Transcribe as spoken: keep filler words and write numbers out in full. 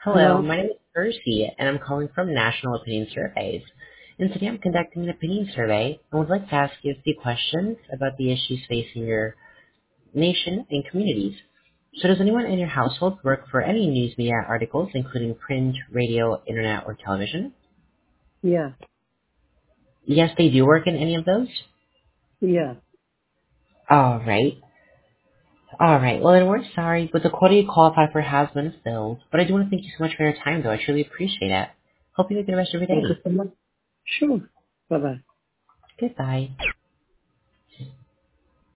Hello, Hello? my name is Percy, and I'm calling from National Opinion Surveys. And today I'm conducting an opinion survey and would like to ask you a few questions about the issues facing your nation and communities. So does anyone in your household work for any news media articles, including print, radio, internet, or television? Yeah, Yes, they do work in any of those? yeah. All right. All right. Well, then we're sorry, but the quota you qualify for has been filled. But I do want to thank you so much for your time, though. I truly appreciate it. Hope you have a good rest of your Thank you day. so much. Sure. Bye-bye. Goodbye.